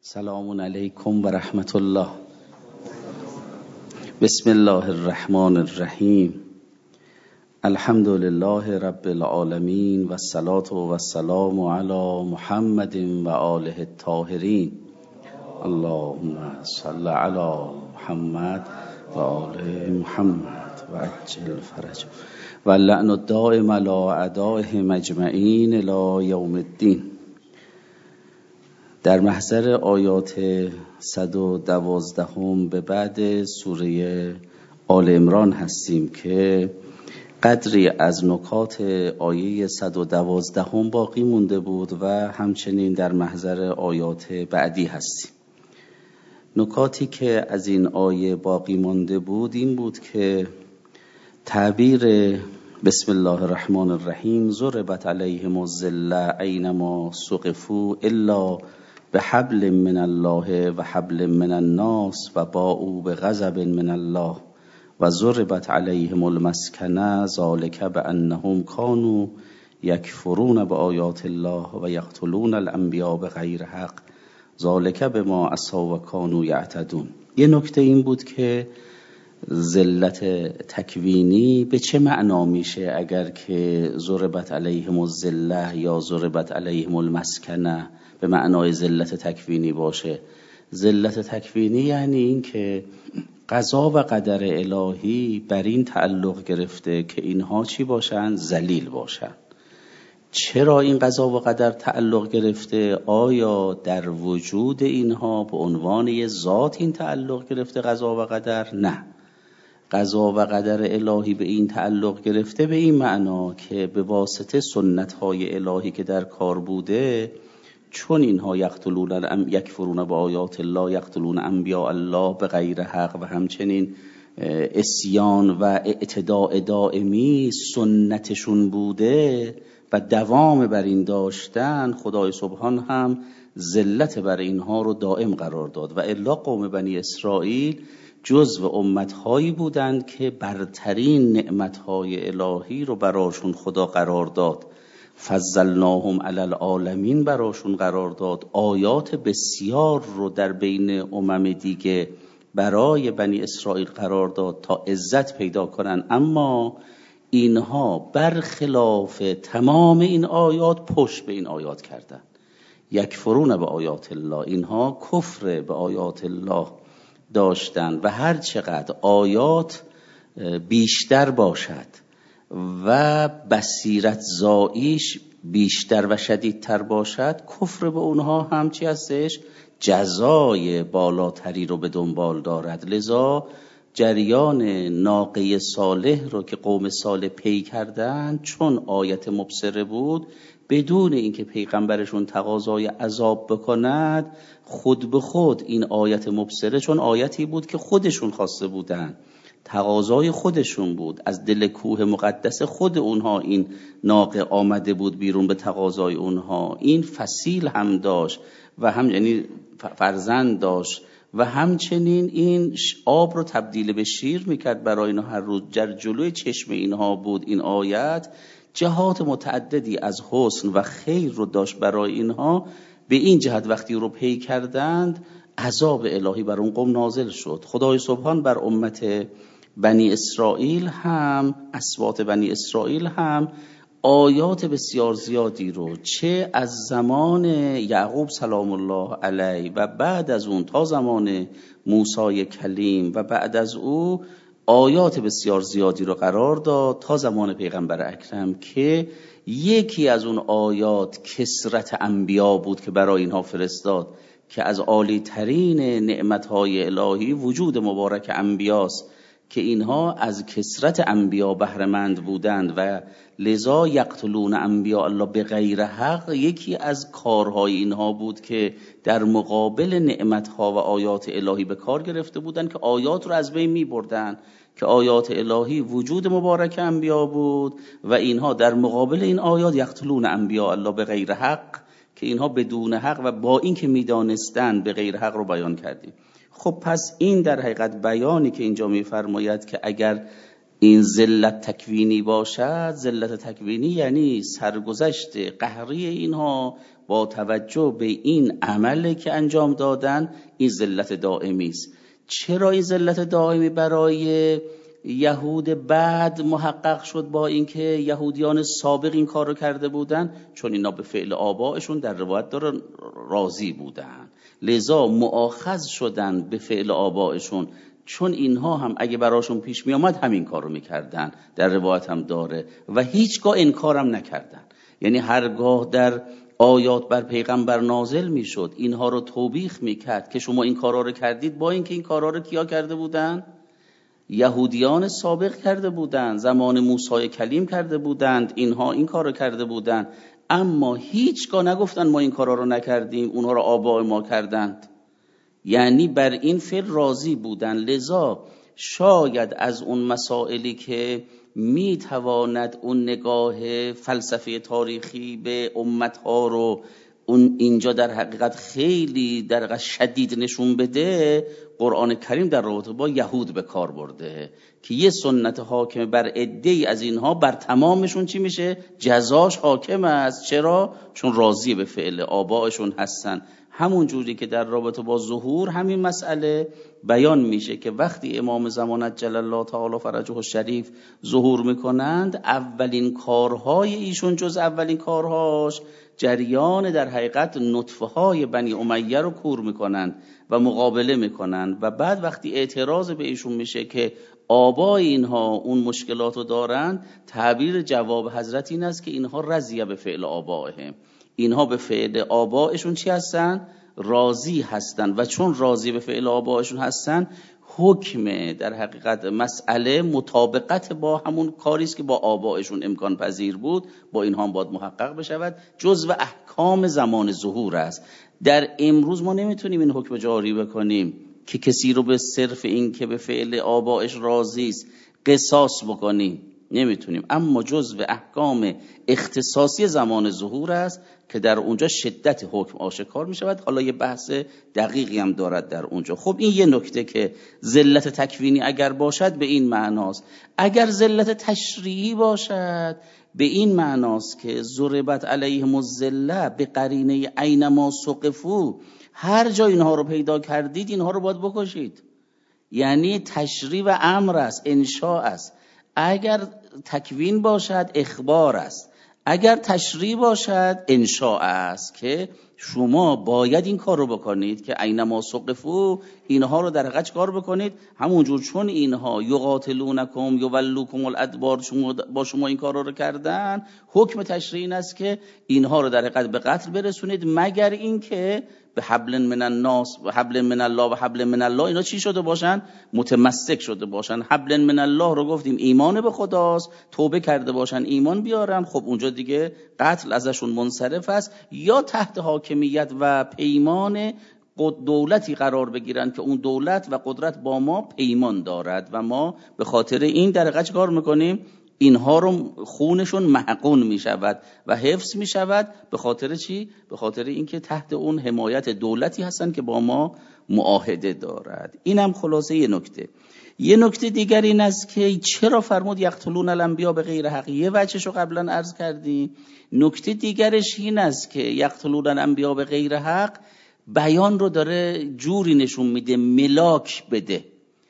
سلام علیکم و رحمت الله. بسم الله الرحمن الرحیم. الحمد لله رب العالمین و الصلاة و السلام علی محمد و آله الطاهرین. اللهم صل علی محمد و آله محمد و عجل فرج و اللعن الدائم علی اعدائهم اجمعین الی یوم الدین. در محضر آیات 112 به بعد سوره آل عمران هستیم که قدری از نکات آیه 112 باقی مونده بود و همچنین در محضر آیات بعدی هستیم. نکاتی که از این آیه باقی مانده بود این بود که تعبیر بسم الله الرحمن الرحیم ضربت علیهم الذلة اینما ثقفوا الا بحبل من الله و حبل من الناس و باءوا بغضب من الله و ضربت علیهم المسکنه ذلک بانهم كانوا یکفرون بآیات الله و یقتلون الانبیاء بغیر حق ذلک بما عصوا و كانوا یعتدون. یه نکته این بود که ذلت تکوینی به چه معنا میشه اگر که ضربت علیهم الذلة یا ضربت علیهم المسکنه به معنای ذلت تکوینی باشه. ذلت تکوینی یعنی این که قضا و قدر الهی بر این تعلق گرفته که اینها چی باشن؟ ذلیل باشن. چرا این قضا و قدر تعلق گرفته؟ آیا در وجود اینها به عنوان یه ذات این تعلق گرفته قضا و قدر؟ نه. قضا و قدر الهی به این تعلق گرفته به این معنا که به واسطه سنت‌های الهی که در کار بوده، چون اینها یکفرون با آیات الله، یقتلون انبیاء الله به غیر حق و همچنین عصیان و اعتداء دائمی سنتشون بوده و دوام بر این داشتن، خدای سبحان هم ذلت بر اینها رو دائم قرار داد. و الا قوم بنی اسرائیل جزو امتهایی بودند که برترین نعمتهای الهی رو براشون خدا قرار داد، فضلناهم علی العالمین براشون قرار داد، آیات بسیار رو در بین امم دیگه برای بنی اسرائیل قرار داد تا عزت پیدا کنن. اما اینها برخلاف تمام این آیات پشت به این آیات کردن. یکفرون به آیات الله، اینها کفر به آیات الله داشتن و هر چقدر آیات بیشتر باشد و بصیرت زاییش بیشتر و شدیدتر باشد، کفر به اونها هم چی هستش؟ جزای بالاتری رو به دنبال دارد. لذا جریان ناقه صالح رو که قوم صالح پی کردن، چون آیت مبصره بود، بدون اینکه پیغمبرشون تقاضای عذاب بکند، خود به خود این آیت مبصره، چون آیتی بود که خودشون خواسته بودن، تقاضای خودشون بود، از دل کوه مقدس خود اونها این ناقه آمده بود بیرون به تقاضای اونها. این فصیل هم داشت و هم یعنی فرزند داشت و همچنین این آب رو تبدیل به شیر میکرد برای اینها هر روز. در جلوی چشم اینها بود این آیت. جهات متعددی از حسن و خیر رو داشت برای اینها. به این جهت وقتی رو پی کردند عذاب الهی بر اون قوم نازل شد. خدای سبحان بر امت بنی اسرائیل هم، اسباط بنی اسرائیل هم آیات بسیار زیادی رو چه از زمان یعقوب سلام الله علیه و بعد از اون تا زمان موسی کلیم و بعد از او آیات بسیار زیادی رو قرار داد تا زمان پیغمبر اکرم که یکی از اون آیات کثرت انبیا بود که برای اینها فرستاد که از عالی ترین نعمتهای الهی وجود مبارک انبیاست که اینها از کثرت انبیا بهره‌مند بودند و لذا یقتلون انبیاء الله به غیر حق یکی از کارهای اینها بود که در مقابل نعمتها و آیات الهی به کار گرفته بودند که آیات رو از بین می بردن، که آیات الهی وجود مبارک انبیا بود و اینها در مقابل این آیات یقتلون انبیاء الله به غیر حق، که اینها بدون حق و با این که میدانستن به غیر حق رو بیان کردیم. خب پس این در حقیقت بیانی که اینجا میفرماید که اگر این ذلت تکوینی باشد، ذلت تکوینی یعنی سرگذشت قهری اینها با توجه به این عمل که انجام دادن این ذلت دائمی است. چرا این ذلت دائمی برای یهود بعد محقق شد با اینکه یهودیان سابق این کار رو کرده بودن؟ چون اینا به فعل آبائشون در روایت داره راضی بودن، لذا مؤاخذ شدن به فعل آبائشون، چون اینها هم اگه براشون پیش می آمد همین کار رو میکردن، در روایت هم داره، و هیچگاه انکارم نکردن. یعنی هرگاه در آیات بر پیغمبر نازل میشد اینها رو توبیخ میکرد که شما این کارا رو کردید، با اینکه این کارا رو کیا کرده بودن؟ یهودیان سابق کرده بودند، زمان موسی کلیم کرده بودند، اینها این کار رو کرده بودند، اما هیچگاه نگفتن ما این کارا رو نکردیم، اونها رو آباء ما کردند. یعنی بر این فعل راضی بودن. لذا شاید از اون مسائلی که میتواند اون نگاه فلسفه تاریخی به امتها رو اون اینجا در حقیقت خیلی در حقیقت شدید نشون بده، قرآن کریم در رابطه با یهود به کار برده که یه سنت حاکم بر عده‌ای از اینها بر تمامشون چی میشه؟ جزاش حاکم است. چرا؟ چون راضی به فعل آبائشون هستن. همون جوری که در رابطه با ظهور همین مسئله بیان میشه که وقتی امام زمانت جل الله تعالی فرجه الشریف ظهور میکنند، اولین کارهای ایشون جز اولین کارهاش جریان در حقیقت نطفه های بنی امیه رو کور میکنند و مقابله میکنند، و بعد وقتی اعتراض به ایشون میشه که آبای اینها اون مشکلات رو دارن، تعبیر جواب حضرت این است که اینها رضیه به فعل آبائهم، اینها به فعل آبائشون چی هستن؟ راضی هستن، و چون راضی به فعل آبائشون هستن، حکم در حقیقت مسئله مطابقت با همون کاری است که با آبائشون امکان پذیر بود، با اینها هم باید محقق بشود، جزو احکام زمان ظهور است. در امروز ما نمیتونیم این حکم جاری بکنیم که کسی رو به صرف این که به فعل آبائش راضی است قصاص بکنیم، نمیتونیم، اما جزو احکام اختصاصی زمان ظهور است که در اونجا شدت حکم آشکار می شود. حالا یه بحث دقیقی هم دارد در اونجا. خب این یه نکته که ذلت تکوینی اگر باشد به این معناست. اگر ذلت تشریعی باشد به این معناست که ضربت علیهم الذله به قرینه اینما ثقفوا، هر جا اینها رو پیدا کردید اینها رو باید بکشید. یعنی تشریع و امر است، انشاء است. اگر تکوین باشد اخبار است، اگر تشریع باشد انشاء است که شما باید این کار رو بکنید که اینما ثقفوا، اینها رو در حقیقت کار بکنید. همونجور چون اینها یقاتلونکم یولوکم الادبار با شما این کار رو کردن، حکم تشریع این است که اینها رو در حقیقت به قتل برسونید، مگر اینکه به حبل من الناس و حبل من الله و حبل من الله اینا چی شده باشن؟ متمسک شده باشن. حبل من الله رو گفتیم ایمان به خداست، توبه کرده باشن ایمان بیارن، خب اونجا دیگه قتل ازشون منصرف است، یا تحت حاکمیت و پیمان دولتی قرار بگیرن که اون دولت و قدرت با ما پیمان دارد و ما به خاطر این در حقیقت کار میکنیم، اینها رو خونشون محقون می شود و حفظ می شود. به خاطر چی؟ به خاطر اینکه تحت اون حمایت دولتی هستن که با ما معاهده دارد. اینم خلاصه یه نکته. یه نکته دیگر این است که چرا فرمود یقتلون الانبیا به غیر حق؟ یه وجهشو قبلا عرض کردیم. نکته دیگرش این است که یقتلون الانبیا به غیر حق بیان رو داره جوری نشون میده ملاک بده،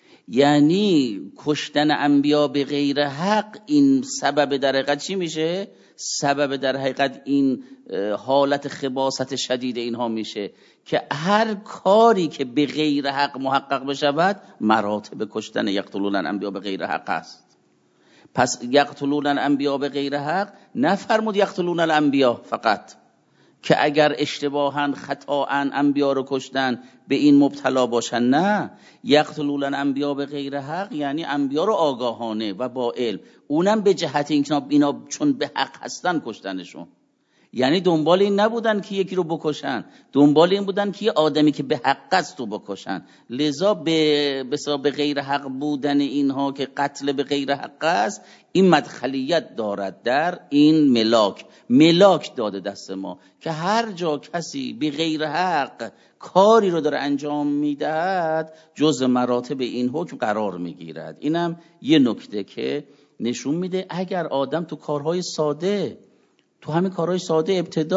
یعنی کشتن انبیا به غیر حق این سبب در حقیقت چی میشه؟ سبب در حقیقت این حالت خباثت شدید اینها میشه که هر کاری که به غیر حق محقق بشود مراتب کشتن یقتلون الانبیا به غیر حق است. پس یقتلون الانبیا به غیر حق نفرمود یقتلون الانبیا فقط که اگر اشتباهاً خطااً انبیا رو کشتن به این مبتلا باشن، نه، یقتلون الانبیا به غیر حق یعنی انبیا رو آگاهانه و با علم، اونم به جهت اینکه اینا چون به حق هستن کشتنشون. یعنی دنبال این نبودن که یکی رو بکشن، دنبال این بودن که یه آدمی که به حق است رو بکشن. لذا به غیر حق بودن اینها که قتل به غیر حق است، این مدخلیت دارد در این ملاک داده دست ما که هر جا کسی به غیر حق کاری رو داره انجام میدهد جز مراتب این حکم قرار میگیرد. اینم یه نکته که نشون میده اگر آدم تو کارهای ساده، تو همین کارهای ساده ابتدا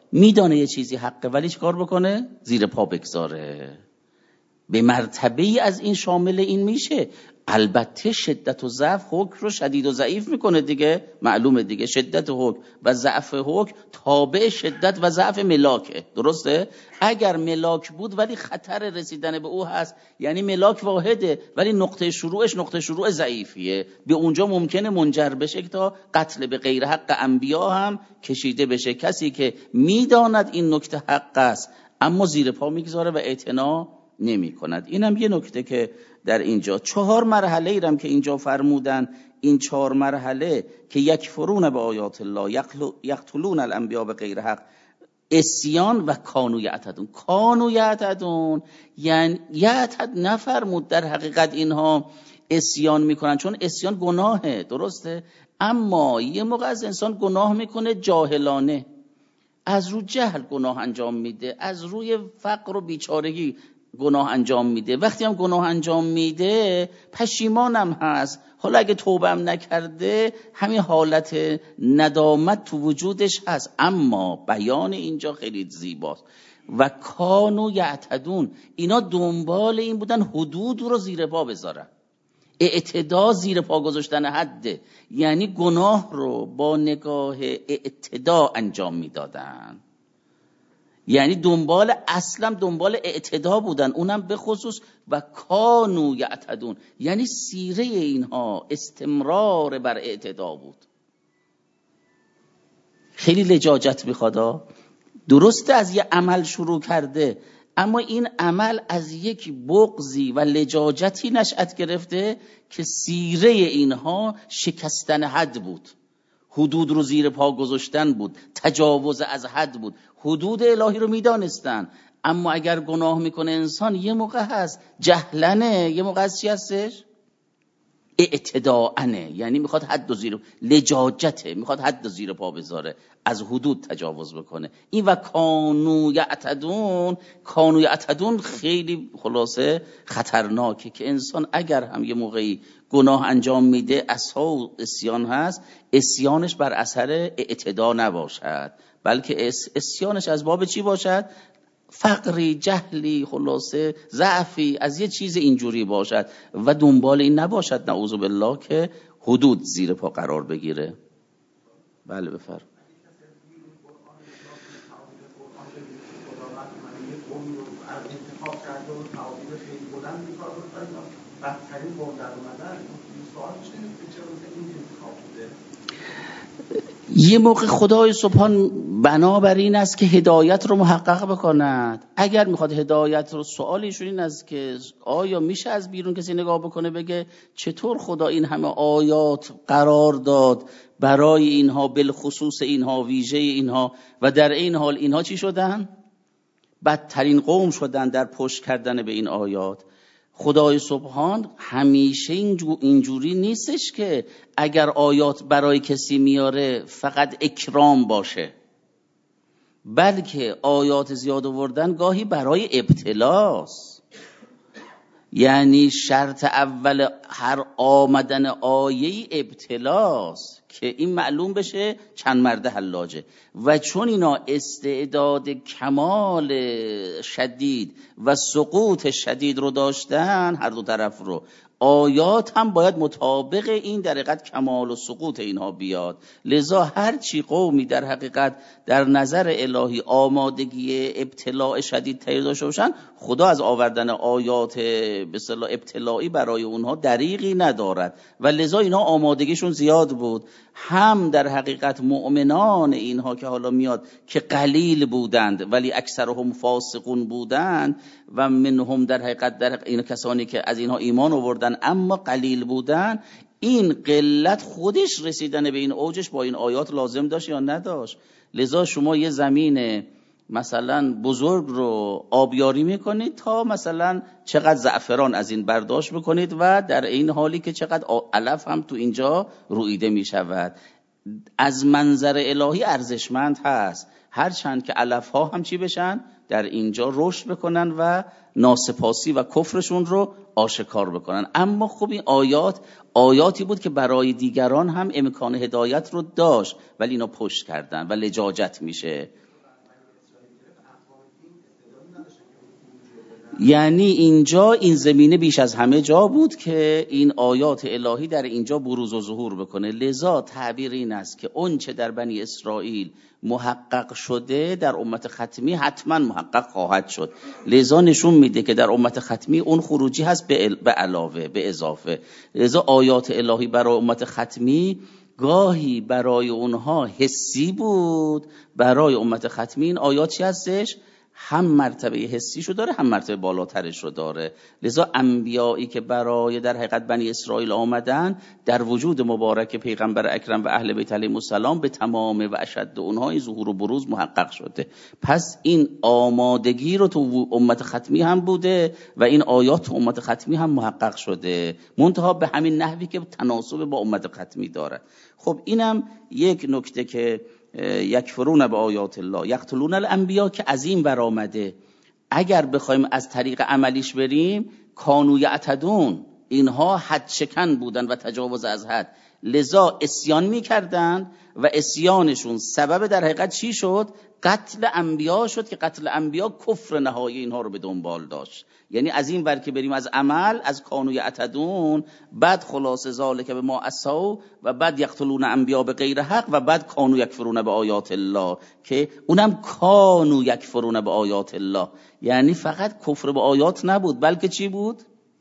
میدانه یه چیزی حقه ولی چیکار بکنه؟ زیر پا بگذاره. به مرتبه ای از این شامل این میشه. البته شدت و ضعف حکم رو شدید و ضعیف میکنه دیگه، معلومه دیگه. شدت حکم و ضعف حکم تابع شدت و ضعف ملاکه، درسته؟ اگر ملاک بود ولی خطر رسیدن به او هست، یعنی ملاک واحده ولی نقطه شروعش نقطه شروع ضعیفیه، به اونجا ممکنه منجر بشه که تا قتل به غیر حق انبیا هم کشیده بشه. کسی که میداند این نکته حق است اما زیر پا میگذاره و اعتنا نمی کند. اینم یه نکته که در اینجا 4 مرحله ایرم که اینجا فرمودن، این 4 مرحله که یکفرون به آیات الله، یقتلون الانبیا به غیر حق، عصیان و کانوا یعتدون. کانوا یعتدون یعنی یعتد نفرمود در حقیقت اینها عصیان میکنن، چون عصیان گناهه، درسته؟ اما یه موقع از انسان گناه میکنه جاهلانه، از رو جهل گناه انجام میده، از روی فقر و بیچارگی گناه انجام میده. وقتی هم گناه انجام میده پشیمانم هست، حالا اگه توبه هم نکرده همین حالت ندامت تو وجودش هست. اما بیان اینجا خیلی زیباست. و کانوا یعتدون، اینا دنبال این بودن حدود رو زیر پا بذارن. اعتدا زیر پا گذاشتن حده، یعنی گناه رو با نگاه اعتدا انجام میدادن، یعنی اصلا دنبال اعتدا بودن، اونم به خصوص. و کانوا یعتدون یعنی سیره اینها استمرار بر اعتدا بود. خیلی لجاجت میخواد. درسته از یه عمل شروع کرده اما این عمل از یک بغضی و لجاجتی نشأت گرفته که سیره اینها شکستن حد بود، حدود رو زیر پا گذاشتن بود، تجاوز از حد بود. حدود الهی رو میدانستن اما اگر گناه میکنه انسان یه موقع هست جهلنه، یه موقع هست چی هستش؟ اعتداءنه، یعنی میخواد حد و زیر، لجاجته، میخواد حد و زیر پا بذاره، از حدود تجاوز بکنه. این و کانوا یعتدون خیلی خلاصه خطرناکه که انسان اگر هم یه موقعی گناه انجام میده، عصا عصیان هست، عصیانش بر اثر اعتدا نباشد بلکه عصیانش از باب چی باشد؟ فقری، جهلی، خلاصه ضعفی، از یه چیز اینجوری باشد و دنبال این نباشد نعوذ بالله که حدود زیر پا قرار بگیره. بله بفرم. یه موقع خدای سبحان بنابر این است که هدایت رو محقق بکند. اگر میخواد هدایت رو، سوالیشون این است که آیا میشه از بیرون کسی نگاه بکنه بگه چطور خدا این همه آیات قرار داد برای اینها، بالخصوص اینها، ویژه اینها، و در این حال اینها چی شدن؟ بدترین قوم شدن در پشت کردن به این آیات. خدای سبحان همیشه اینجوری نیستش که اگر آیات برای کسی میاره فقط اکرام باشه، بلکه آیات زیاد آوردن گاهی برای ابتلاست. یعنی شرط اول هر آمدن آیه ابتلاست که این معلوم بشه چند مرده حلاجه. و چون اینا استعداد کمال شدید و سقوط شدید رو داشتن، هر دو طرف رو، آیات هم باید مطابق این در حقیقت کمال و سقوط اینها بیاد. لذا هر چی قومی در حقیقت در نظر الهی آمادگی ابتلاع شدید تری داشته باشن، خدا از آوردن آیات به اصطلاح ابتلاعی برای اونها دریغی ندارد و لذا اینها آمادگیشون زیاد بود. هم در حقیقت مؤمنان اینها که حالا میاد که قلیل بودند ولی اکثرهم فاسقون بودند، و منهم در حقیقت در این کسانی که از اینها ایمان آوردن اما قلیل بودند، این قلت خودش رسیدن به این اوجش با این آیات لازم داشت یا نداشت. لذا شما یه زمین مثلا بزرگ رو آبیاری میکنید تا مثلا چقدر زعفران از این برداشت بکنید و در این حالی که چقدر علف هم تو اینجا رویده میشود. از منظر الهی ارزشمند هست، هرچند که علف ها هم چی بشن؟ در اینجا رشد بکنن و ناسپاسی و کفرشون رو آشکار بکنن. اما خب این آیاتی بود که برای دیگران هم امکان هدایت رو داشت ولی اینا پشت کردن و لجاجت میشه. یعنی اینجا این زمینه بیش از همه جا بود که این آیات الهی در اینجا بروز و ظهور بکنه. لذا تعبیر این است که اون چه در بنی اسرائیل محقق شده در امت ختمی حتما محقق خواهد شد. لذا نشون میده که در امت ختمی اون خروجی هست به علاوه، به اضافه. لذا آیات الهی برای امت ختمی گاهی برای اونها حسی بود، برای امت ختمی این آیات چی هستش؟ هم مرتبه حسیشو داره، هم مرتبه بالاترش رو داره. لذا انبیایی که برای در حقیقت بنی اسرائیل آمدن در وجود مبارک پیغمبر اکرم و اهل بیت علیهم السلام به تمام و اشد اونها این ظهور و بروز محقق شده. پس این آمادگی رو تو امت ختمی هم بوده و این آیات تو امت ختمی هم محقق شده، منتها به همین نحوی که تناسب با امت ختمی داره. خب اینم یک نکته که یکفرون به آیات الله یقتلون الانبیا که از این برآمده. اگر بخوایم از طریق عملیش بریم، کانوا یعتدون، اینها حد شکن بودن و تجاوز از حد، لذا اسیان میکردن و اسیانشون سبب در حقیقت چی شد؟ قتل انبیا شد که قتل انبیا کفر نهایی اینها رو به دنبال داشت. یعنی از این ور که بریم از عمل، از کانوا یعتدون، بعد خلاص ذالک به ما عصوا و بعد یقتلون انبیا به غیر حق و بعد کانوا یکفرون به آیات الله، که اونم کانوا یکفرون به آیات الله، یعنی فقط کفر به آیات نبود بلکه چی بود؟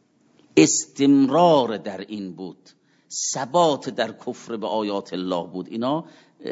استمرار در این بود، ثبات در کفر به آیات الله بود. اینا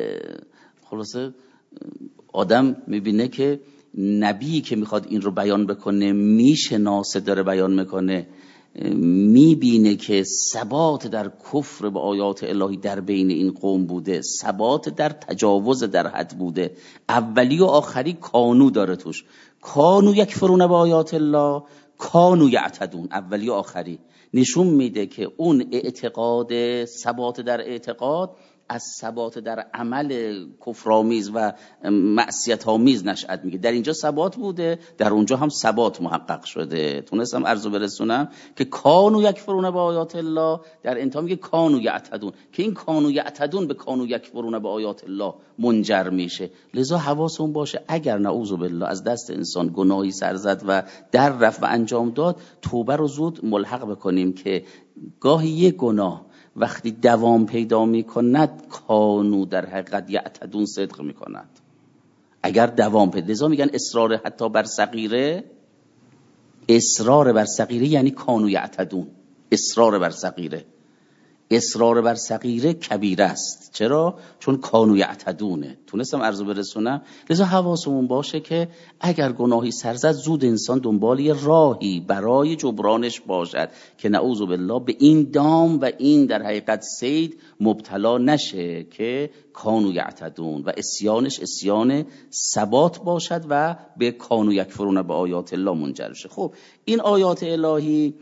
خلاصه آدم میبینه که نبی که میخواد این رو بیان بکنه، میشناسه داره بیان میکنه، میبینه که ثبات در کفر به آیات الهی در بین این قوم بوده، ثبات در تجاوز در حد بوده. اولی و آخری کانو داره توش، کانو یکفرون به آیات الله، کانو یعتدون، اولی و آخری نشون میده که اون اعتقاد، ثبات در اعتقاد از ثبات در عمل کفرآمیز و معصیت‌آمیز نشأت میگه. در اینجا ثبات بوده، در اونجا هم ثبات محقق شده. تونستم عرضو برسونم که کانوا یکفرون به آیات الله، در انتها میگه کانوا یعتدون، که این کانوا یعتدون به کانوا یکفرون به آیات الله منجر میشه. لذا حواسمون باشه اگر نعوذ بالله از دست انسان گناهی سر زد و در رفت و انجام داد، توبه رو زود ملحق بکنیم که گاهی یک گناه وقتی دوام پیدا میکند، کانو در حقیقت یعتدون صدق میکند. اگر دوام پیدا، لذا میگن اصرار حتی بر صغیره، اصرار بر صغیره یعنی کانو یعتدون، اصرار بر صغیره، اصرار بر صغیره کبیره است. چرا؟ چون کانوا یعتدونه. تونستم عرضو برسونم؟ لذا حواسمون باشه که اگر گناهی سر زد، زود انسان دنبال یه راهی برای جبرانش باشد که نعوذ بالله به این دام و این در حقیقت صید مبتلا نشه که کانوا یعتدون و اسیانش اسیان ثبات باشد و به کانوا یکفرون به آیات الله منجر شه. خب این آیات الهی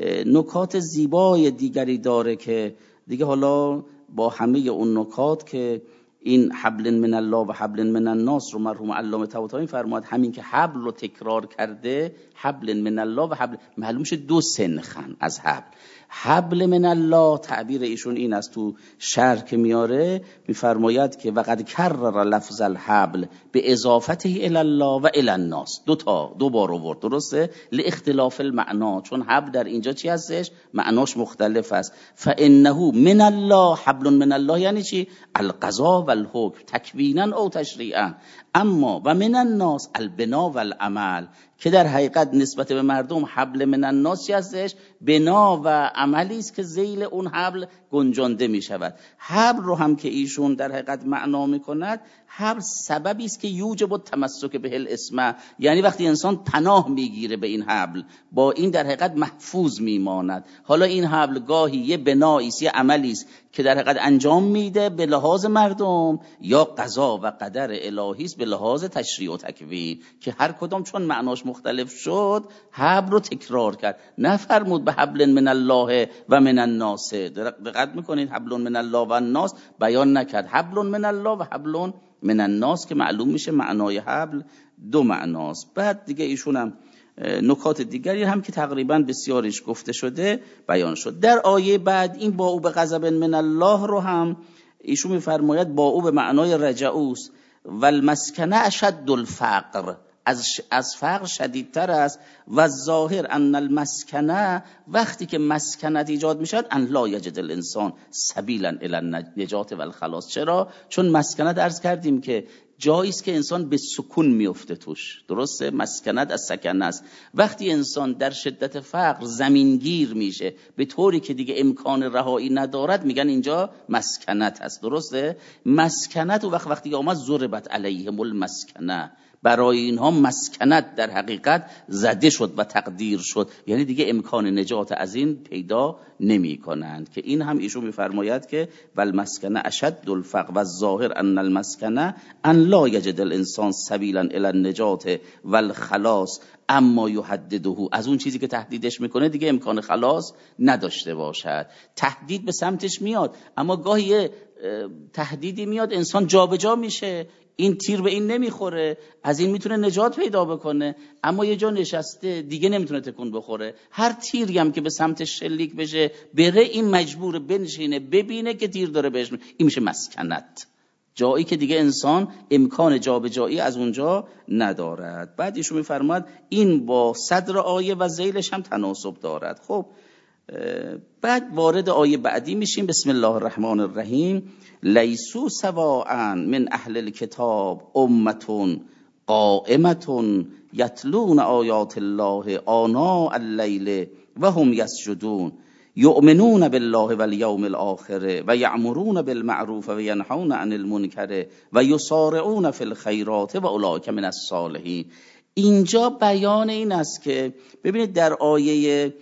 نکات زیبای دیگری داره که دیگه حالا با همه اون نکات که این حبل من الله و حبل من الناس رو مرحوم علامه طباطبایی فرمود، همین که حبل رو تکرار کرده، حبل من الله و حبل، معلوم شه دو سنخن از حبل. حبل من الله تعبیر ایشون این است، تو شرح که میاره میفرماید که وقد کرر لفظ الحبل به اضافته الی الله و الی الناس، دو بار آورد، درسته؟ لاختلاف المعنا، چون حبل در اینجا چی هستش؟ معناش مختلف است. فانه من الله، حبل من الله یعنی چی؟ القضاء و الحکم تکوینا او تشریعا. اما و من الناس البنا و العمل، که در حقیقت نسبت به مردم حبل من الناس چی هستش؟ بنا و عملی است که ذیل اون حبل گنجانده می شود. حبل رو هم که ایشون در حقیقت معنا می کند، حبل سببی است که یوجب التمسک به الاسم، یعنی وقتی انسان پناه میگیره به این حبل، با این در حقیقت محفوظ میماند. حالا این حبل گاهی یه بنایی است، یه عملی است که در حقیقت انجام میده به لحاظ مردم، یا قضا و قدر الهی است به لحاظ تشریع و تکوین، که هر کدام چون معناش مختلف شد حبل رو تکرار کرد. نفرمود به حبل من الله و من الناس، دقت میکنید حبل من الله و الناس بیان نکرد، حبل من الله و حبل من الناس، که معلوم میشه معنای حبل دو معناست. بعد دیگه ایشون هم نکات دیگری هم که تقریبا بسیارش گفته شده بیان شد. در آیه بعد این با او به غضب من الله رو هم ایشون میفرماید با او به معنای رجعوس و المسکنه اشد الفقر، از فقر شدیدتر است. و ظاهر ان المسکنه، وقتی که مسکنت ایجاد میشد، ان لا یجد الانسان سبیلا الی النجات و الخلاص. چرا؟ چون مسکنت عرض کردیم که جایی است که انسان به سکون میفته توش. درسته؟ مسکنت از سکنه است. وقتی انسان در شدت فقر زمینگیر میشه به طوری که دیگه امکان رهایی ندارد، میگن اینجا مسکنت هست. درسته؟ مسکنت و وقتی که آمد ضربت علیهم المسکنه، برای اینها مسکنت در حقیقت زده شد و تقدیر شد، یعنی دیگه امکان نجات از این پیدا نمی کنند. که این هم ایشون میفرماید که والمسکنه اشد الفقر و الظاهر ان المسکنه ان لا یجد الانسان سبیلا الی النجات و الخلاص اما یحدده، از اون چیزی که تهدیدش میکنه دیگه امکان خلاص نداشته باشد. تهدید به سمتش میاد، اما گاهی تهدیدی میاد انسان جابجا میشه، این تیر به این نمیخوره، از این میتونه نجات پیدا بکنه، اما یه جا نشسته دیگه نمیتونه تکون بخوره. هر تیری هم که به سمت شلیک بشه بره، این مجبور بنشینه ببینه که تیر داره بهش این میشه مسکنت، جایی که دیگه انسان امکان جابجایی از اونجا ندارد. بعد ایشون میفرماد این با صدر آیه و ذیلش هم تناسب دارد. خب بعد وارد آیه بعدی میشیم. بسم الله الرحمن الرحیم. لیسو سواء من اهل الكتاب امة قائمة یتلون آیات الله آناء الليل و هم یسجدون یؤمنون بالله والیوم الآخر و یأمرون بالمعروف و ینهون عن المنکر و یسارعون فی الخیرات و اولئک من الصالحین. اینجا بیان این است که ببینید در آیه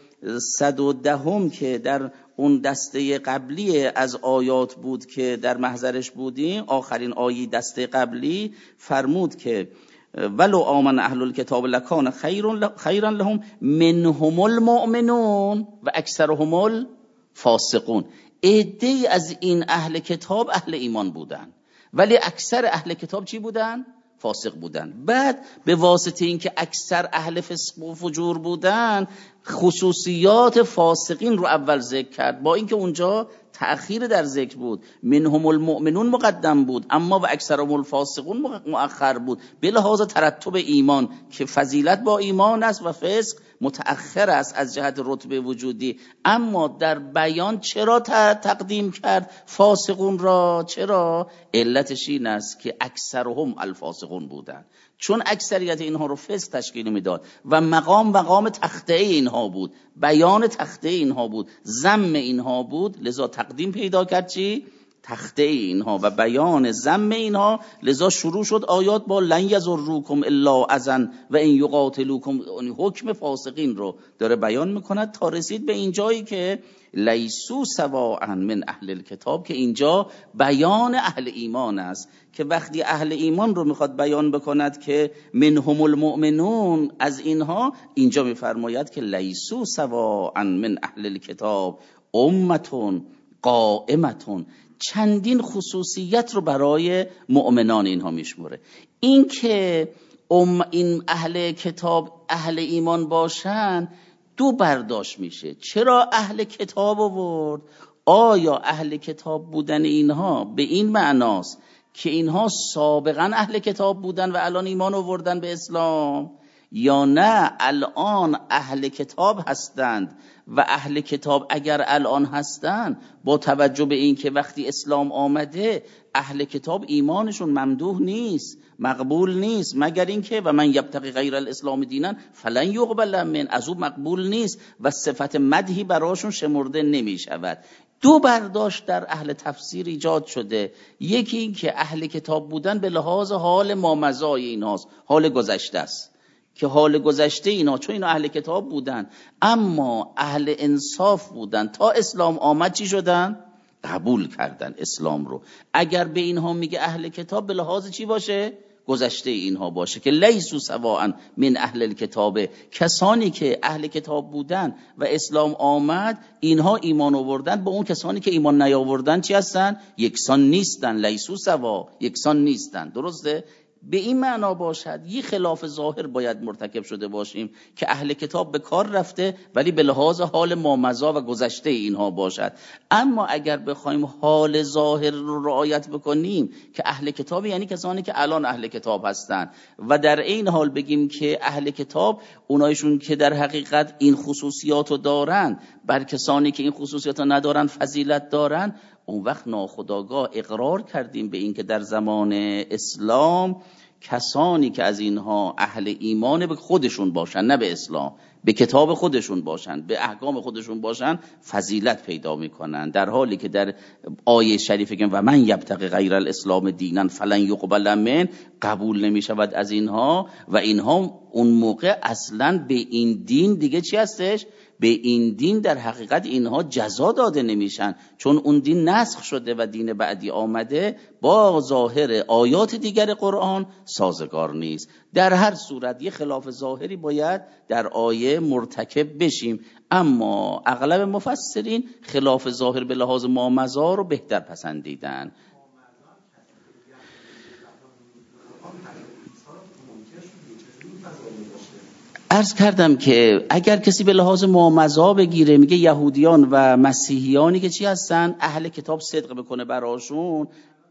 110 که در اون دسته قبلی از آیات بود که در محضرش بودیم، آخرین آیه دسته قبلی فرمود که ولو آمن اهل الكتاب لکان خیرا لهم منهم المؤمنون و اکثرهم الفاسقون. عده‌ای از این اهل کتاب اهل ایمان بودن، ولی اکثر اهل کتاب چی بودن؟ فاسق بودن. بعد به واسطه اینکه اکثر اهل فسق و فجور بودن، خصوصیات فاسقین رو اول ذکر کرد، با اینکه اونجا تأخیر در ذکر بود. منهم المؤمنون مقدم بود، اما و اکثرهم الفاسقون مؤخر بود، به لحاظ ترتب ایمان که فضیلت با ایمان است و فسق متأخر است از جهت رتبه وجودی. اما در بیان چرا تقدیم کرد فاسقون را؟ چرا؟ علتش این است که اکثرهم الفاسقون بودن، چون اکثریت اینها رو فسق تشکیل میداد و مقام تخته اینها بود، بیان تخته اینها بود، ذم اینها بود، لذا تقدیم پیدا کرد چی؟ تخته اینها و بیان ذم اینها. لذا شروع شد آیات با لن یضروکم الا اذى و ان یقاتلوکم، حکم فاسقین رو داره بیان میکند تا رسید به این جایی که لیسو سواء من اهل الكتاب، که اینجا بیان اهل ایمان است. که وقتی اهل ایمان رو میخواد بیان بکند که منهم المؤمنون، از اینجا میفرماید که لیسو سواء من اهل الكتاب امة قائمة، چندین خصوصیت رو برای مؤمنان اینها میشموره. این که این اهل کتاب اهل ایمان باشن دو برداشت میشه. چرا اهل کتاب آورد؟ آیا اهل کتاب بودن اینها به این معناست که اینها سابقا اهل کتاب بودن و الان ایمان آوردن به اسلام، یا نه الان اهل کتاب هستند و اهل کتاب اگر الان هستند با توجه به این که وقتی اسلام آمده اهل کتاب ایمانشون ممدوح نیست، مقبول نیست، مگر اینکه و من یبتغی غیر الاسلام دینا فلن یقبل من، از او مقبول نیست و صفت مدحی براشون شمرده نمی شود. دو برداشت در اهل تفسیر ایجاد شده. یکی این که اهل کتاب بودن به لحاظ حال مامضای ایناست، حال گذشته است، که حال گذشته اینا چون اینا اهل کتاب بودن اما اهل انصاف بودن، تا اسلام آمد چی شدن؟ قبول کردن اسلام رو. اگر به اینها میگه اهل کتاب به لحاظ چی باشه؟ گذشته اینها باشه که لیسو سواء من اهل الکتاب، کسانی که اهل کتاب بودن و اسلام آمد اینها ایمان آوردن، با اون کسانی که ایمان نیاوردن چی هستن؟ یکسان نیستن. لیسو سوا، یکسان نیستن. درسته؟ به این معنا باشد یه خلاف ظاهر باید مرتکب شده باشیم که اهل کتاب به کار رفته ولی به لحاظ حال مامضی و گذشته اینها باشد. اما اگر بخوایم حال ظاهر رو رعایت بکنیم که اهل کتاب یعنی کسانی که الان اهل کتاب هستن و در این حال بگیم که اهل کتاب اونایشون که در حقیقت این خصوصیات رو دارن بر کسانی که این خصوصیات رو ندارن فضیلت دارن، اون وقت ناخودآگاه اقرار کردیم به این که در زمان اسلام کسانی که از اینها اهل ایمان به خودشون باشن، نه به اسلام، به کتاب خودشون باشن، به احکام خودشون باشن، فضیلت پیدا میکنن، در حالی که در آیه شریفه که و من یبتغی غیر الاسلام دینا فلن یقبل من قبول نمیشود از اینها و اینها اون موقع اصلا به این دین دیگه چی هستش؟ به این دین در حقیقت اینها جزا داده نمیشن، چون اون دین نسخ شده و دین بعدی آمده با ظاهر آیات دیگر قرآن سازگار نیست. در هر صورت یه خلاف ظاهری باید در آیه مرتکب بشیم، اما اغلب مفسرین خلاف ظاهر به لحاظ مامضی رو بهتر پسندیدن. عرض کردم که اگر کسی به لحاظ مامضی بگیره میگه یهودیان و مسیحیانی که چی هستن اهل کتاب صدق بکنه براشون،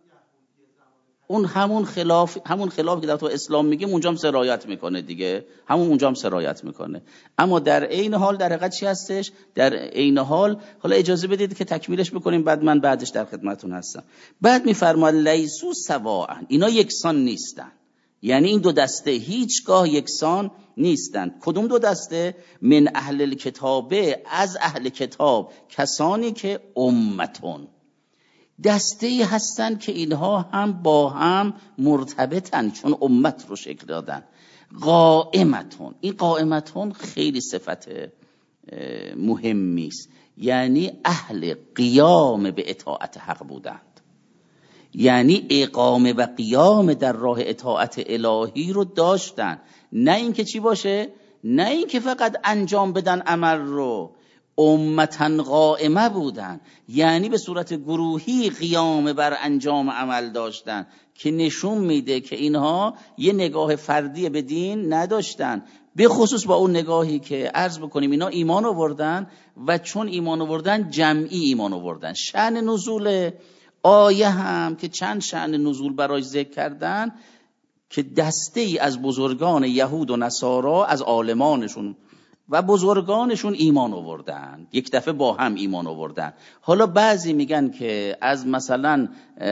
اون همون خلاف که در تو اسلام میگه اونجا هم سرایت میکنه دیگه، اونجا هم سرایت میکنه. اما در عین حال در حقیقت چی هستش؟ در عین حال حالا اجازه بدید که تکمیلش بکنیم، بعد من بعدش در خدمتون هستم. بعد میفرماد لیسو سواء، اینا یکسان نیستن، یعنی این دو دسته هیچگاه یکسان نیستند. کدوم دو دسته؟ من اهل الکتابه، از اهل کتاب، کسانی که امتون، دسته هستن که اینها هم با هم مرتبطن چون امت رو شکل دادن. قائمتون، این قائمتون خیلی صفت مهمی است، یعنی اهل قیام به اطاعت حق بودند، یعنی اقامه و قیام در راه اطاعت الهی رو داشتن، نه اینکه چی باشه، نه اینکه فقط انجام بدن عمل رو. امتن قائمه بودن یعنی به صورت گروهی قیام بر انجام عمل داشتن که نشون میده که اینها یه نگاه فردی به دین نداشتن، به خصوص با اون نگاهی که عرض بکنیم اینا ایمان آوردن و چون ایمان آوردن جمعی ایمان آوردن. شأن نزول آیه هم که چند شأن نزول برای ذکر کردن که دسته ای از بزرگان یهود و نصارا از عالمانشون و بزرگانشون ایمان آوردن، یک دفعه با هم ایمان آوردن. حالا بعضی میگن که از مثلا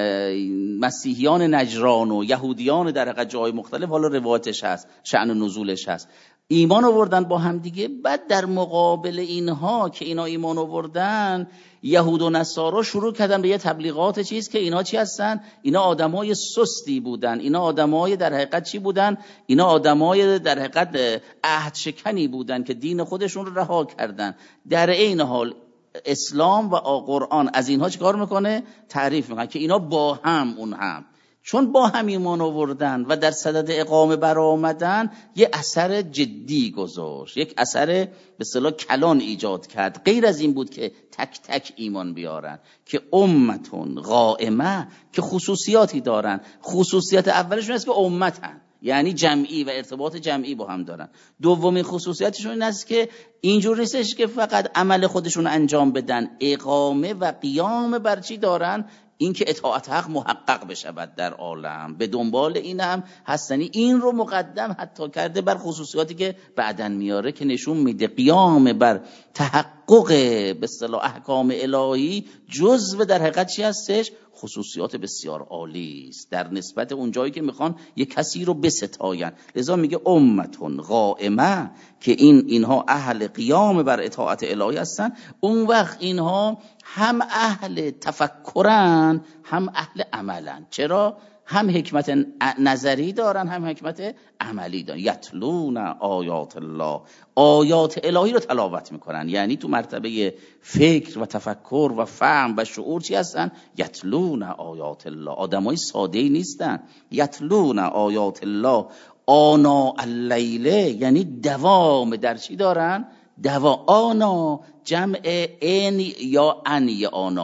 مسیحیان نجران و یهودیان در حقیقت جای مختلف، حالا روایتش هست، شأن نزولش هست، ایمان آوردن با هم دیگه. بعد در مقابل اینها که اینا ایمان آوردن، یهود و نصارا شروع کردن به یه تبلیغات چیز که اینا چی هستن؟ اینا آدمای سستی بودن، اینا آدمای در حقیقت چی بودن؟ اینا آدمای در حقیقت عهد شکنی بودن که دین خودشون رو رها کردن. در این حال اسلام و قرآن از اینها چیکار میکنه؟ تعریف میکنه که اینا با هم اون هم، چون با هم ایمان آوردن و در صدد اقامه بر آمدن یه اثر جدی گذاشت، یک اثر به اصطلاح کلان ایجاد کرد. غیر از این بود که تک تک ایمان بیارن، که امتون قائمه که خصوصیاتی دارن. خصوصیت اولشون است که امتن، یعنی جمعی و ارتباط جمعی با هم دارن. دومین خصوصیتشون این است که اینجور نیستش که فقط عمل خودشون انجام بدن، اقامه و قیام بر چی دارن؟ این که اطاعت حق محقق بشود در عالم، به دنبال این هم هستنی. این رو مقدم حتی کرده بر خصوصیاتی که بعدن میاره که نشون میده قیام بر تحقق به اصطلاح احکام الهی جزو در حقیقت چی هستش؟ خصوصیات بسیار عالی است در نسبت اون جایی که میخوان یک کسی رو بستاین. لذا میگه امتون قائمه که اینها اهل قیام بر اطاعت الهی هستن. اون وقت اینها هم اهل تفکرن هم اهل عملن. چرا؟ هم حکمت نظری دارن هم حکمت عملی دارن. یتلون آیات الله، آیات الهی رو تلاوت میکنن، یعنی تو مرتبه فکر و تفکر و فهم و شعور چی هستن؟ یتلون آیات الله، آدمای ساده‌ای نیستن. یتلون آیات الله آنا اللیله، یعنی دوام در چی دارن؟ آنا جمع این یا ان آنا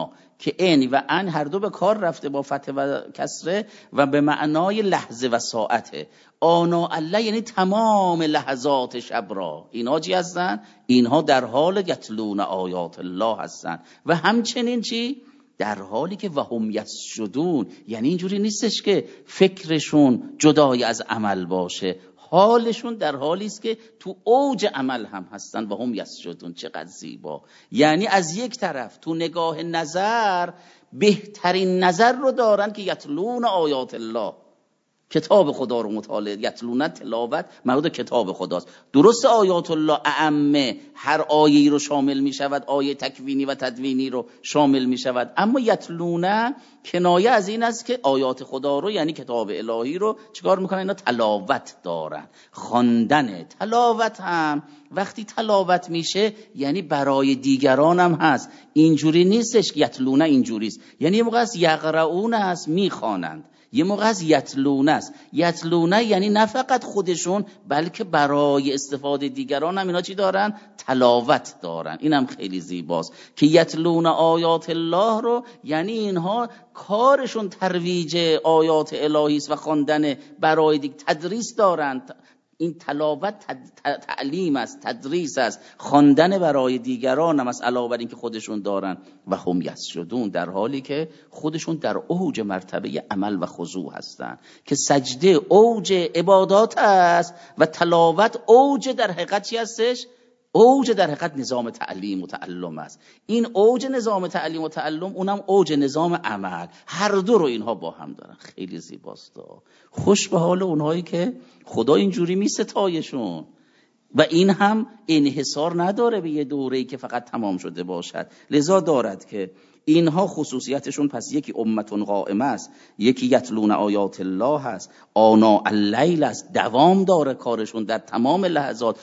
که ان و ان هر دو به کار رفته با فتح و کسره و به معنای لحظه و ساعته. آنا الله یعنی تمام لحظات شب را. اینها چی هستن؟ اینها در حال یتلون آیات الله هستن. و همچنین چی؟ در حالی که وهم یسجدون، یعنی اینجوری نیستش که فکرشون جدای از عمل باشه، حالشون در حالی است که تو اوج عمل هم هستن. و هم یسجدون، چقدر زیبا. یعنی از یک طرف تو نگاه نظر بهترین نظر رو دارن که یتلون آیات الله، کتاب خدا رو مطالعه. یتلون تلاوت مربوط کتاب خداست. درست آیات الله اعمه، هر آیه‌ای رو شامل می شود، آیه تکوینی و تدوینی رو شامل می شود، اما یتلون کنایه از این است که آیات خدا رو یعنی کتاب الهی رو چیکار میکنن؟ اینا تلاوت دارن، خواندن. تلاوت هم وقتی تلاوت میشه یعنی برای دیگران هم هست، اینجوری نیستش. یتلون اینجوری است، یعنی یه موقع است یقرؤون است میخوانند، یه موقع از یتلون است. یتلون یعنی نه فقط خودشون بلکه برای استفاده دیگران هم اینا چی دارن؟ تلاوت دارن. اینم خیلی زیباست که یتلون آیات الله رو یعنی اینها کارشون ترویج آیات الهی است و خواندن برای تدریس دارن. این تلاوت تعلیم است، تدریس است، خواندن برای دیگران هم است، علاوه بر این که خودشون دارن. و هم یسجدون، در حالی که خودشون در اوج مرتبه عمل و خضوع هستن، که سجده اوج عبادات است و تلاوت اوج در حقیقت چی هستش؟ اوج در حقیقت نظام تعلیم و تعلم است. این اوج نظام تعلیم و تعلم، اونم اوج نظام عمل، هر دو رو اینها با هم دارن. خیلی زیباست. خوش به حال اونهایی که خدا اینجوری میستایشون و این هم انحصار نداره به یه دوره‌ای که فقط تمام شده باشد. لذا دارد که اینها خصوصیتشون پس یکی امتون قائمه است، یکی یتلون آیات الله هست، آنا اللیل است، دوام داره کارشون در تمام لحظات.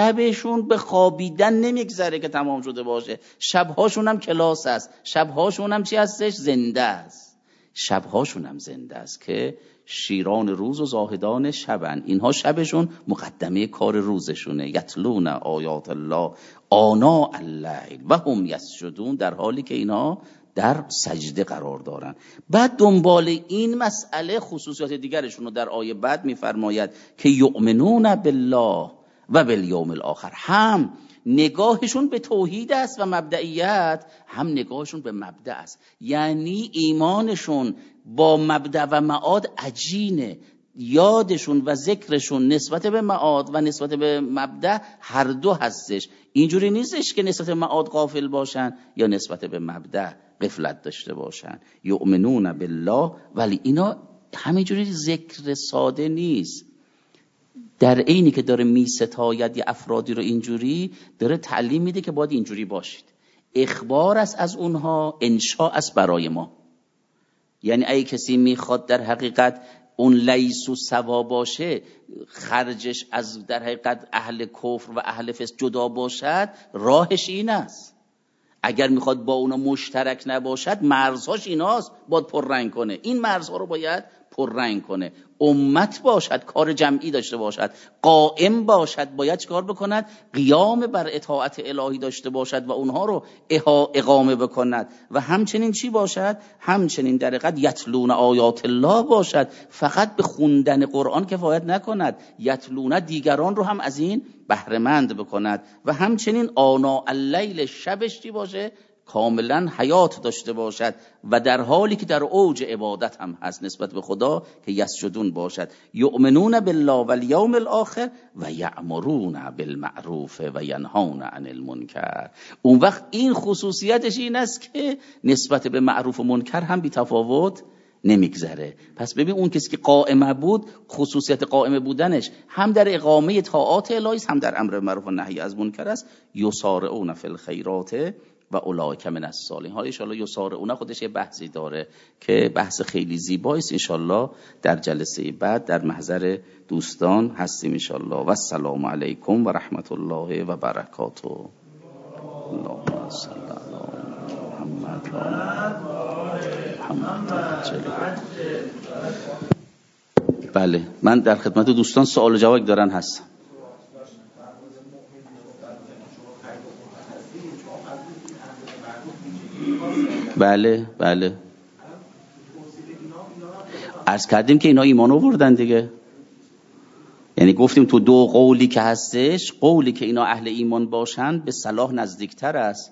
شبشون به خوابیدن نمیگذره که تمام شده باشه، شبهاشون هم کلاس است، شبهاشون هم چی هستش؟ زنده است. شبهاشون هم زنده است که شیران روز و زاهدان شبن. اینها شبشون مقدمه کار روزشونه. یتلون آیات الله آنا اللیل و هم یسجدون، در حالی که اینها در سجده قرار دارن. بعد دنبال این مسئله خصوصیات دیگرشون رو در آیه بعد میفرماید که یؤمنون بالله و بالیوم الاخر. هم نگاهشون به توحید است و مبدئیت، هم نگاهشون به مبدأ است. یعنی ایمانشون با مبدأ و معاد عجینه، یادشون و ذکرشون نسبت به معاد و نسبت به مبدأ هر دو هستش. اینجوری نیستش که نسبت به معاد غافل باشن یا نسبت به مبدأ غفلت داشته باشن. یؤمنون بالله، ولی اینا همینجوری ذکر ساده نیست. در عینی که داره میستاید یه افرادی رو اینجوری، داره تعلیم میده که باید اینجوری باشید. اخبار است از اونها، انشاء است برای ما. یعنی اگه کسی میخواد در حقیقت اون لیس و سوا باشه، خرجش از در حقیقت اهل کفر و اهل فسق جدا باشد، راهش این است. اگر میخواد با اونا مشترک نباشد، مرزهاش ایناست، باید پررنگ کنه. این مرزها رو باید پررنگ کنه. امت باشد، کار جمعی داشته باشد، قائم باشد، باید چیکار بکند؟ قیام بر اطاعت الهی داشته باشد و اونها رو اقامه بکند. و همچنین چی باشد؟ همچنین در حقیقت یتلون آیات الله باشد، فقط به خوندن قرآن کفایت نکند، یتلون دیگران رو هم از این بهره مند بکند. و همچنین آنا اللیل، شبش چی باشه؟ کاملا حیات داشته باشد و در حالی که در اوج عبادت هم هست نسبت به خدا، که یسجدون باشد. یؤمنون بالله و الیوم الاخر و یأمرون بالمعروف و ینهون عن المنکر. اون وقت این خصوصیتش این است که نسبت به معروف و منکر هم بی تفاوت نمیگذره. پس ببین اون کسی که قائمه بود، خصوصیت قائمه بودنش هم در اقامه طاعات الهی هم در امر معروف و نهی از منکر است. یسارعون فی الخیرات و اولئک من الصالحین. حالا ان شاء الله یسارعون خودش یه بحثی داره که بحث خیلی زیبایی است. ان شاء الله در جلسه بعد در محضر دوستان هستیم ان شاء الله. و السلام علیکم و رحمت الله و برکاته. اللهم صل علی محمد و محمد. بله، من در خدمت دوستان سوال و جواب دارن هستم. بله بله عرض کردیم که اینا ایمان آوردن دیگه. یعنی گفتیم تو دو قولی که هستش، قولی که اینا اهل ایمان باشن به صلاح نزدیکتر است.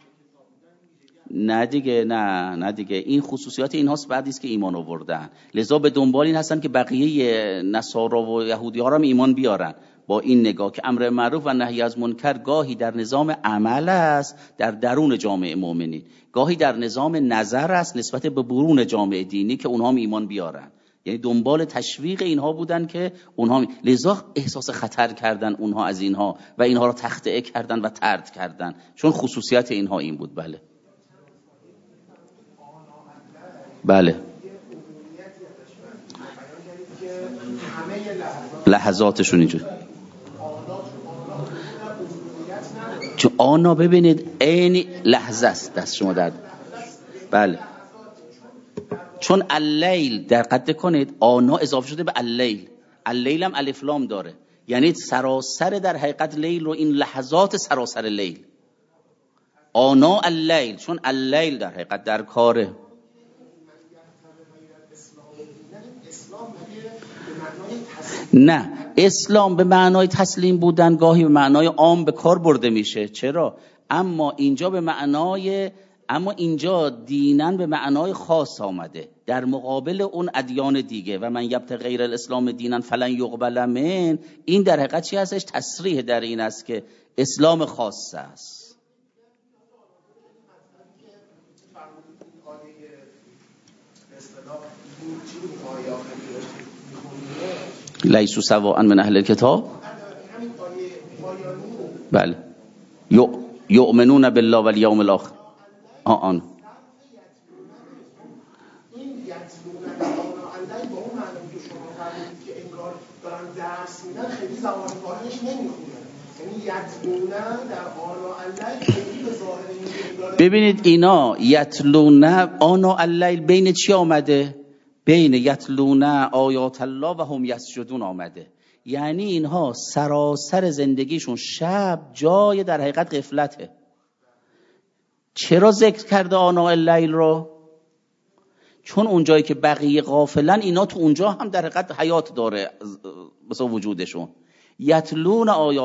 نه دیگه این خصوصیات اینهاست بعدی است که ایمان آوردن، لذا به دنبال این هستن که بقیه نصارا و یهودی ها هم ایمان بیارن. با این نگاه که امر معروف و نهی از منکر گاهی در نظام عمل است در درون جامعه مؤمنین، گاهی در نظام نظر است نسبت به برون جامعه دینی که اونها هم ایمان بیارن. یعنی دنبال تشویق اینها بودن که اونها لذا احساس خطر کردن اونها از اینها و اینها را تخطئه کردن و طرد کردن، چون خصوصیت اینها این بود. بله لحظاتشون اینجور چون آنا ببینید عین لحظه است دست شما درد. بله چون اللیل دقت کنید آنا اضافه شده به اللیل، اللیل هم الف لام داره، یعنی سراسر در حقیقت لیل رو، این لحظات سراسر لیل آنا اللیل، چون اللیل در حقیقت در کاره. نه اسلام به معنای تسلیم بودن گاهی به معنای عام به کار برده میشه. چرا؟ اما اینجا دینن به معنای خاص آمده در مقابل اون ادیان دیگه. و من یبتغی غیر الاسلام دینن فلن یقبل من، این در حقیقت چی هستش؟ تصریح در این است که اسلام خاص است. لیسوا سواء من اهل الکتاب. بله یؤمنون بالله والیوم الاخر. آن ببینید اینا یتلون آنا اللیل بین چی آمده؟ بین یتلون آیات الله و هم یسجدون آمده. یعنی اینها سراسر زندگیشون شب جای در حقیقت غفلته. چرا ذکر کرده آنا اللیل رو؟ چون اونجایی که بقیه غافلن اینا تو اونجا هم در حقیقت حیات داره مثلا وجودشون. یتلون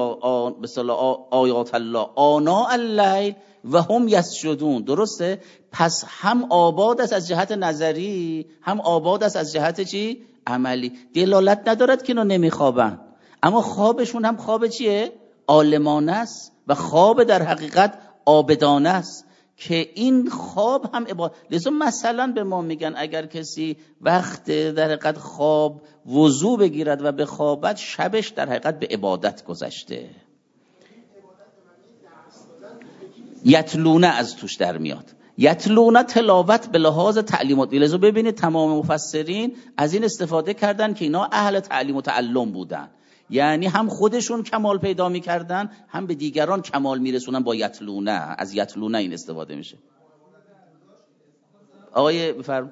آیات الله آنا اللیل و هم یسجدون. درسته؟ پس هم آباد است از جهت نظری، هم آباد است از جهت چی؟ عملی. دلالت ندارد که اینا نمیخوابن، اما خوابشون هم خواب چیه؟ عالمانه است و خواب در حقیقت عابدانه است که این خواب هم لذا مثلا به ما میگن اگر کسی وقت در حقیقت خواب وضو بگیرد و بخوابد شبش در حقیقت به عبادت گذشته. یتلونه از توش در میاد. یتلونه تلاوت به لحاظ تعلیمات. لذا ببینید تمام مفسرین از این استفاده کردن که اینا اهل تعلیم و تعلم بودن، یعنی هم خودشون کمال پیدا میکردن هم به دیگران کمال میرسونن با یتلونه. از یتلونه این استفاده میشه. آقای بفرم.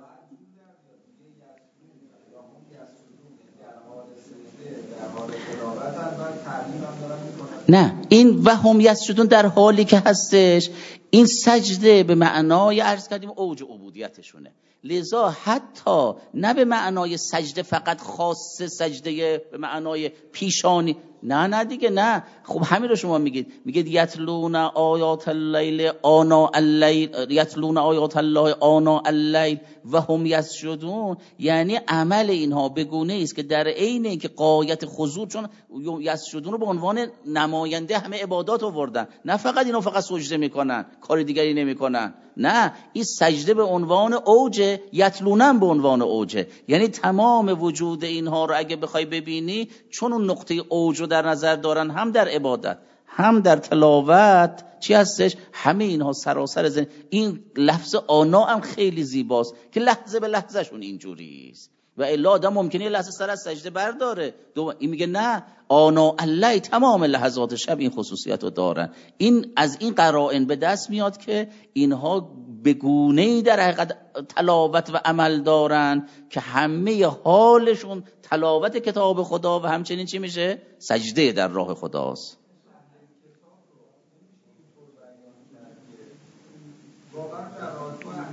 نه این و هم یسجدون در حالی که هستش این سجده به معنای عرض کردیم اوج عبودیتشونه. لذا حتی نه به معنای سجده فقط خاص سجده به معنای پیشانی، نه دیگه نه. خب همین رو شما میگید یتلون آیات اللیل آنا اللیل، یتلون آیات الله آنا اللیل و هم یسجدون، یعنی عمل اینها بگونه است که در عین اینکه غایت خضوع، چون یسجدون رو به عنوان نماینده همه عبادات آوردن، نه فقط اینا فقط سجده میکنن کار دیگری نمیکنن، نه این سجده به عنوان اوج، یتلونن به عنوان اوجه. یعنی تمام وجود اینها رو اگه بخوای ببینی چون اون نقطه اوج رو در نظر دارن، هم در عبادت هم در تلاوت چی هستش، همه اینها سراسر این لفظ آنا هم خیلی زیباست که لحظه به لحظه شون اینجوری است و الا آدم ممکنه یه لحظه سر از سجده برداره. این میگه نه آنا الله تمام لحظات شب این خصوصیت رو دارن. این از این قرائن به دست میاد که اینها به گونه‌ای در حقیقت تلاوت و عمل دارن که همه حالشون تلاوت کتاب خدا و همچنین چی میشه؟ سجده در راه خداست.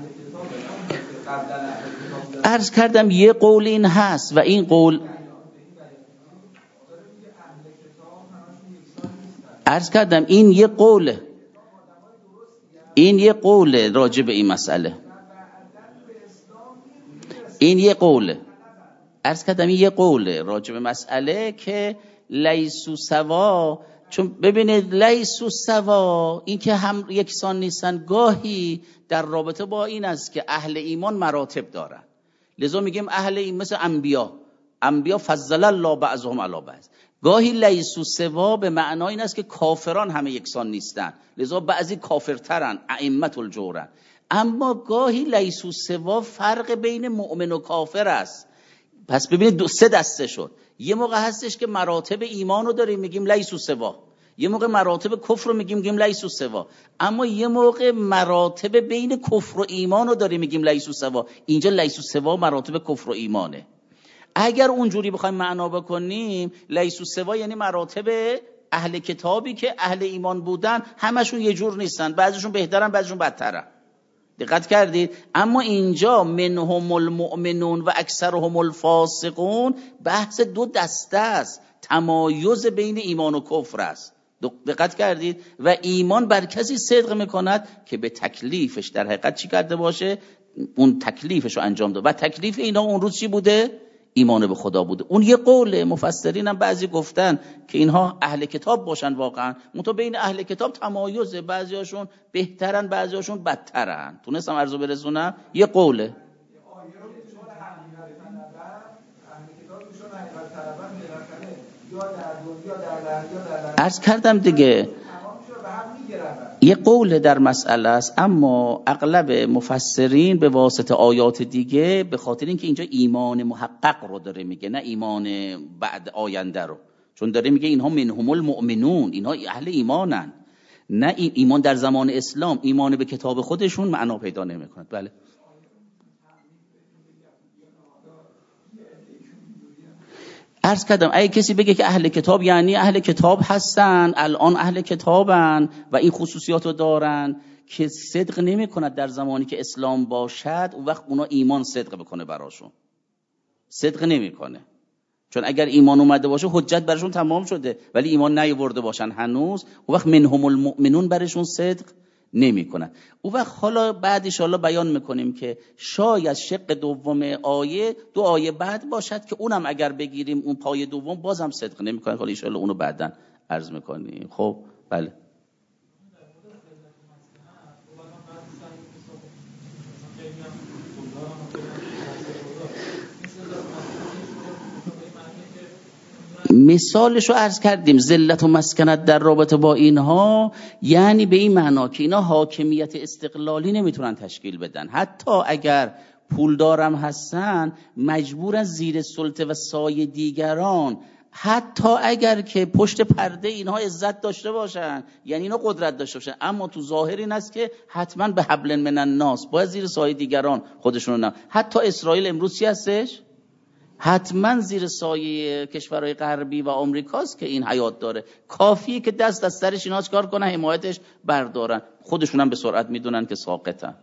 عرض کردم یه قول این هست و این قول عرض کردم این یه قوله راجع به این مسئله. این یه قوله. عرض کردم این یه قوله راجع به مسئله که لیسو سوا. چون ببینید لیسو سوا این که هم یکسان نیستن گاهی در رابطه با این است که اهل ایمان مراتب دارن. لذا میگیم اهل ایمان مثل انبیا فضل الله بعضهم علی بعض. گاهی لیسو سوا به معنای این است که کافران همه یکسان نیستن، لذا بعضی کافرترن، ائمه الجورن. اما گاهی لیسو سوا فرق بین مؤمن و کافر است. پس ببینید سه دسته شد. یه موقع هستش که مراتب ایمان رو داریم میگیم لیسو سوا، یه موقع مراتب کفر رو میگیم لیسو سوا، اما یه موقع مراتب بین کفر و ایمان رو داریم میگیم لیسو سوا. اینجا لیسو سوا مراتب کفر و ایمانه. اگر اونجوری بخوایم معنا بکنیم لیسو سوا یعنی مراتب اهل کتابی که اهل ایمان بودن همشون یه جور نیستن، بعضیشون بهترن بعضیشون بدترن. دقت کردید؟ اما اینجا منهم المؤمنون و اکثرهم الفاسقون بحث دو دسته است، تمایز بین ایمان و کفر است. دقت کردید؟ و ایمان بر کسی صدق میکند که به تکلیفش در حقیقت چی کرده باشه، اون تکلیفش رو انجام داد. و تکلیف اینا اون روز چی بوده؟ ایمان به خدا بوده. اون یه قوله. مفسرین هم بعضی گفتن که اینها اهل کتاب باشن واقعا، منتها بین اهل کتاب تمایزه، بعضیاشون بهترن بعضیاشون بدترن. تونستم عرضو برسونم؟ یه قوله. عرض کردم دیگه یه قول در مسئله است، اما اغلب مفسرین به واسطه آیات دیگه به خاطر اینکه اینجا ایمان محقق رو داره میگه نه ایمان بعد آینده رو، چون داره میگه اینها منهم المؤمنون، اینها اهل ایمانن، نه ایمان در زمان اسلام، ایمان به کتاب خودشون معنا پیدا نمیکنه. بله عرض کردم اگه کسی بگه که اهل کتاب یعنی اهل کتاب هستن، الان اهل کتابن و این خصوصیات رو دارن که صدق نمی کند در زمانی که اسلام باشد، اون وقت اونا ایمان صدق بکنه براشون، صدق نمی کنه. چون اگر ایمان اومده باشه حجت براشون تمام شده، ولی ایمان نیاورده باشن هنوز، اون وقت منهم المؤمنون براشون صدق نمی کنن. اون وقت حالا بعد ان شاءالله بیان میکنیم که شاید شق دوم آیه دو آیه بعد باشد که اونم اگر بگیریم اون پای دوم بازم صدق نمی کنه. حالا ان شاءالله اونو بعداً عرض میکنیم. خب بله مثالشو عرض کردیم. ذلت و مسکنت در رابطه با اینها یعنی به این معنا که اینا حاکمیت استقلالی نمیتونن تشکیل بدن، حتی اگر پولدارم هستن مجبورن زیر سلطه و سایه دیگران، حتی اگر که پشت پرده اینها عزت داشته باشن، یعنی اینا قدرت داشته باشن، اما تو ظاهر این است که حتما به حبل من الناس باید زیر سایه دیگران خودشون نه. حتی اسرائیل امروز چی هستش؟ حتما زیر سایه کشورهای غربی و آمریکاست که این حیات داره. کافیه که دست از سرش اینا چیکار کنن؟ حمایتش بردارن. خودشون هم به سرعت میدونن که ساقطن.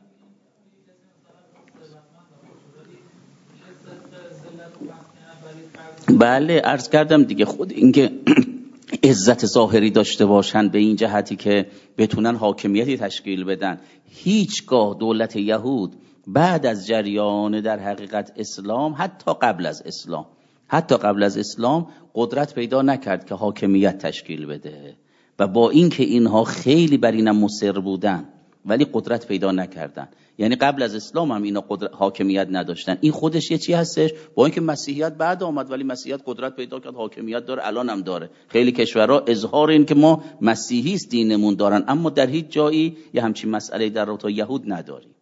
بله عرض کردم دیگه، خود اینکه عزت ظاهری داشته باشن به این جهتی که بتونن حاکمیتی تشکیل بدن. هیچگاه دولت یهود بعد از جریان در حقیقت اسلام، حتی قبل از اسلام قدرت پیدا نکرد که حاکمیت تشکیل بده، و با اینکه اینها خیلی بر اینم مصر بودن ولی قدرت پیدا نکردن. یعنی قبل از اسلام هم اینا حاکمیت نداشتن. این خودش یه چی هستش، با اینکه مسیحیت بعد آمد ولی مسیحیت قدرت پیدا کرد، حاکمیت داره، الان هم داره. خیلی کشورها اظهار این که ما مسیحی است دینمون دارن، اما در هیچ جایی یه همچین مسئله در رابطه یهود نداریم.